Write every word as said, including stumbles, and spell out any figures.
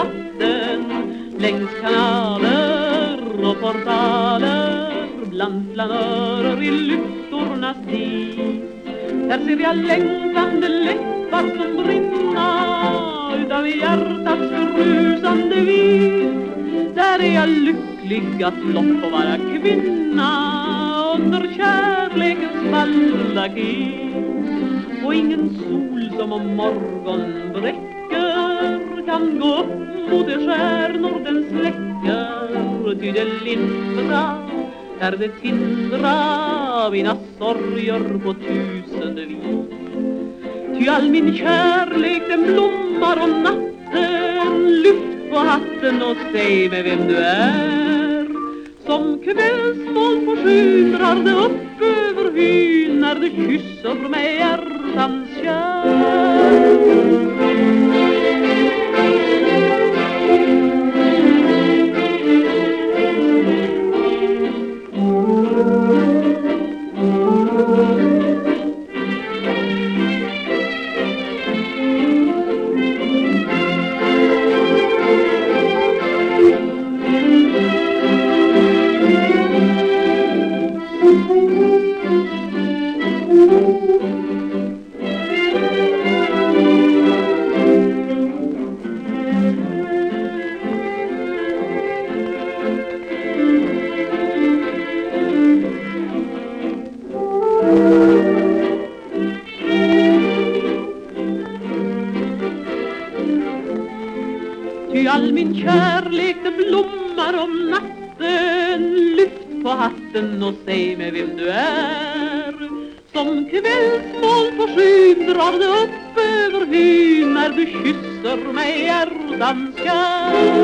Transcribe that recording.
vatten, längs kanaler och portaler, bland flanörer i lyktornas tid. Där ser jag längtande läppar som brinna utav hjärtats förrusande vid. Där är jag lycklig att blott få vara kvinna under kärlekens baldaki. Och ingen sol som om morgon bräcker kan gå upp mot de stjärnor den släcker. Ty det lindra där det tindra mina sorger på tusende vis. Ty all min kärlek den blommar om natten. Lyft på hatten och säg mig vem du är. Som kvällsmål förskymrar det upp över hyn när du kysser mig hjärtans kärn. Ty all min kärlek det blommar om natten. Lyft på hatten och säg mig vem du är. Som kvällsmål på skyn drar det upp över hyn när du kysser mig hjärtans kärn.